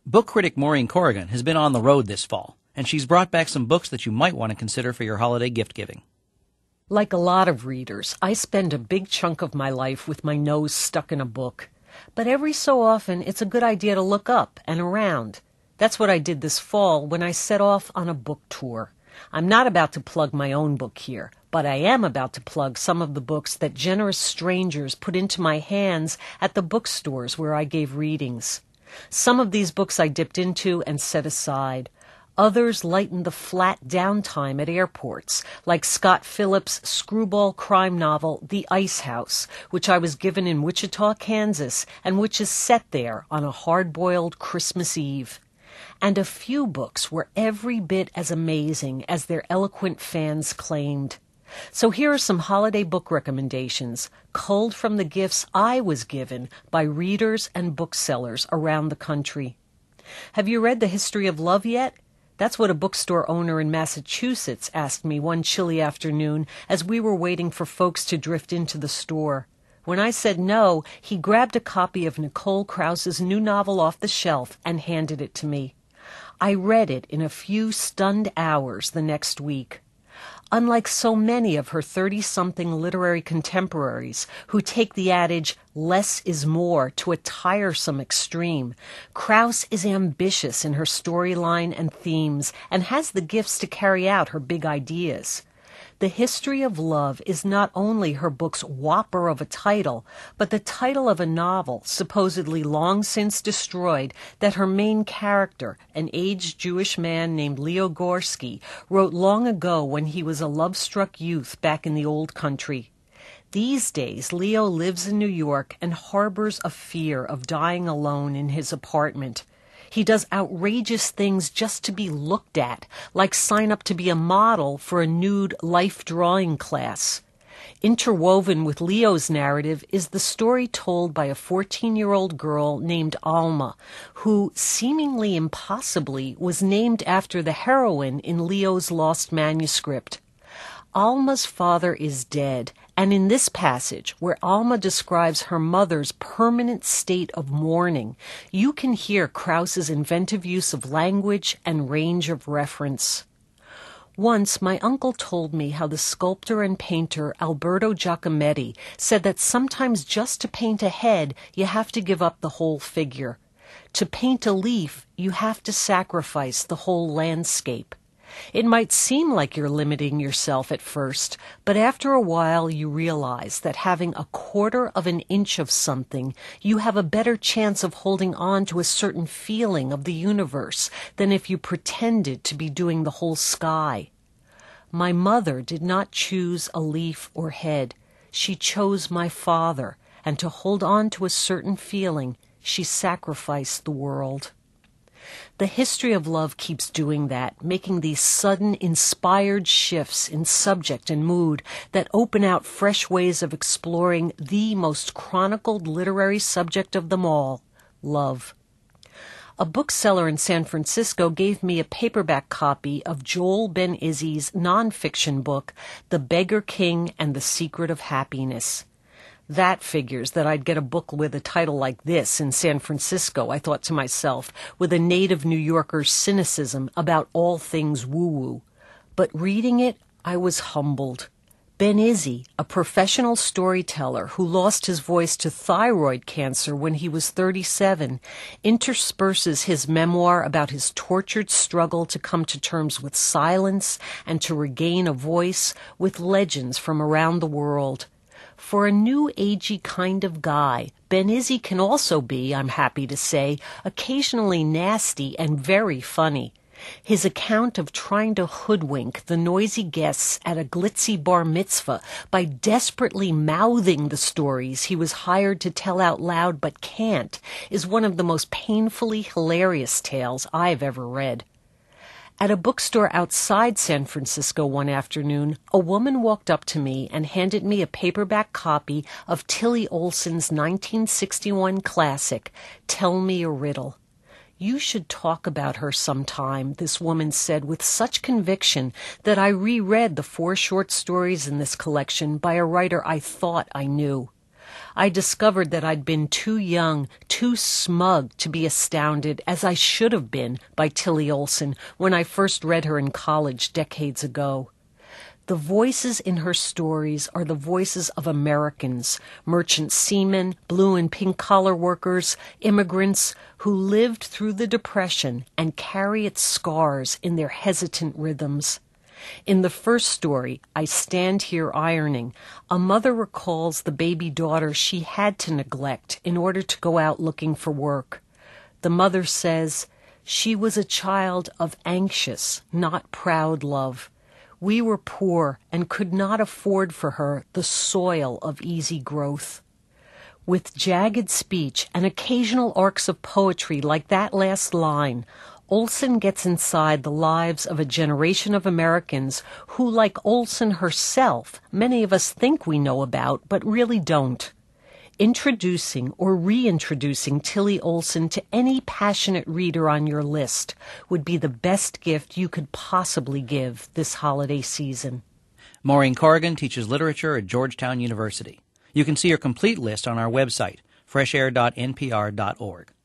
Book critic Maureen Corrigan has been on the road this fall, and she's brought back some books that you might want to consider for your holiday gift-giving. Like a lot of readers, I spend a big chunk of my life with my nose stuck in a book. But every so often, it's a good idea to look up and around. That's what I did this fall when I set off on a book tour. I'm not about to plug my own book here, but I am about to plug some of the books that generous strangers put into my hands at the bookstores where I gave readings. Some of these books I dipped into and set aside. Others lightened the flat downtime at airports, like Scott Phillips' screwball crime novel, The Ice House, which I was given in Wichita, Kansas, and which is set there on a hard-boiled Christmas Eve. And a few books were every bit as amazing as their eloquent fans claimed. So here are some holiday book recommendations, culled from the gifts I was given by readers and booksellers around the country. Have you read The History of Love yet? That's what a bookstore owner in Massachusetts asked me one chilly afternoon as we were waiting for folks to drift into the store. When I said no, he grabbed a copy of Nicole Krauss's new novel off the shelf and handed it to me. I read it in a few stunned hours the next week. Unlike so many of her 30-something literary contemporaries who take the adage, less is more, to a tiresome extreme, Krauss is ambitious in her storyline and themes and has the gifts to carry out her big ideas. The History of Love is not only her book's whopper of a title, but the title of a novel, supposedly long since destroyed, that her main character, an aged Jewish man named Leo Gorsky, wrote long ago when he was a love-struck youth back in the old country. These days, Leo lives in New York and harbors a fear of dying alone in his apartment. He does outrageous things just to be looked at, like sign up to be a model for a nude life drawing class. Interwoven with Leo's narrative is the story told by a 14-year-old girl named Alma, who, seemingly impossibly, was named after the heroine in Leo's lost manuscript. Alma's father is dead, and in this passage, where Alma describes her mother's permanent state of mourning, you can hear Krauss's inventive use of language and range of reference. Once, my uncle told me how the sculptor and painter Alberto Giacometti said that sometimes just to paint a head, you have to give up the whole figure. To paint a leaf, you have to sacrifice the whole landscape. It might seem like you're limiting yourself at first, but after a while you realize that having a quarter of an inch of something, you have a better chance of holding on to a certain feeling of the universe than if you pretended to be doing the whole sky. My mother did not choose a leaf or head. She chose my father, and to hold on to a certain feeling, she sacrificed the world. The History of Love keeps doing that, making these sudden, inspired shifts in subject and mood that open out fresh ways of exploring the most chronicled literary subject of them all, love. A bookseller in San Francisco gave me a paperback copy of Joel Ben-Izzy's nonfiction book, The Beggar King and the Secret of Happiness. That figures that I'd get a book with a title like this in San Francisco, I thought to myself, with a native New Yorker's cynicism about all things woo-woo. But reading it, I was humbled. Ben-Izzy, a professional storyteller who lost his voice to thyroid cancer when he was 37, intersperses his memoir about his tortured struggle to come to terms with silence and to regain a voice with legends from around the world. For a new agey kind of guy, Ben-Izzy can also be, I'm happy to say, occasionally nasty and very funny. His account of trying to hoodwink the noisy guests at a glitzy bar mitzvah by desperately mouthing the stories he was hired to tell out loud but can't is one of the most painfully hilarious tales I've ever read. At a bookstore outside San Francisco one afternoon, a woman walked up to me and handed me a paperback copy of Tilly Olson's 1961 classic, Tell Me a Riddle. You should talk about her sometime, this woman said with such conviction that I reread the 4 short stories in this collection by a writer I thought I knew. I discovered that I'd been too young, too smug to be astounded, as I should have been, by Tillie Olsen when I first read her in college decades ago. The voices in her stories are the voices of Americans, merchant seamen, blue and pink collar workers, immigrants who lived through the Depression and carry its scars in their hesitant rhythms. In the first story, I Stand Here Ironing, a mother recalls the baby daughter she had to neglect in order to go out looking for work. The mother says, "She was a child of anxious, not proud love. We were poor and could not afford for her the soil of easy growth." With jagged speech and occasional arcs of poetry like that last line, Olsen gets inside the lives of a generation of Americans who, like Olsen herself, many of us think we know about, but really don't. Introducing or reintroducing Tillie Olsen to any passionate reader on your list would be the best gift you could possibly give this holiday season. Maureen Corrigan teaches literature at Georgetown University. You can see her complete list on our website, freshair.npr.org.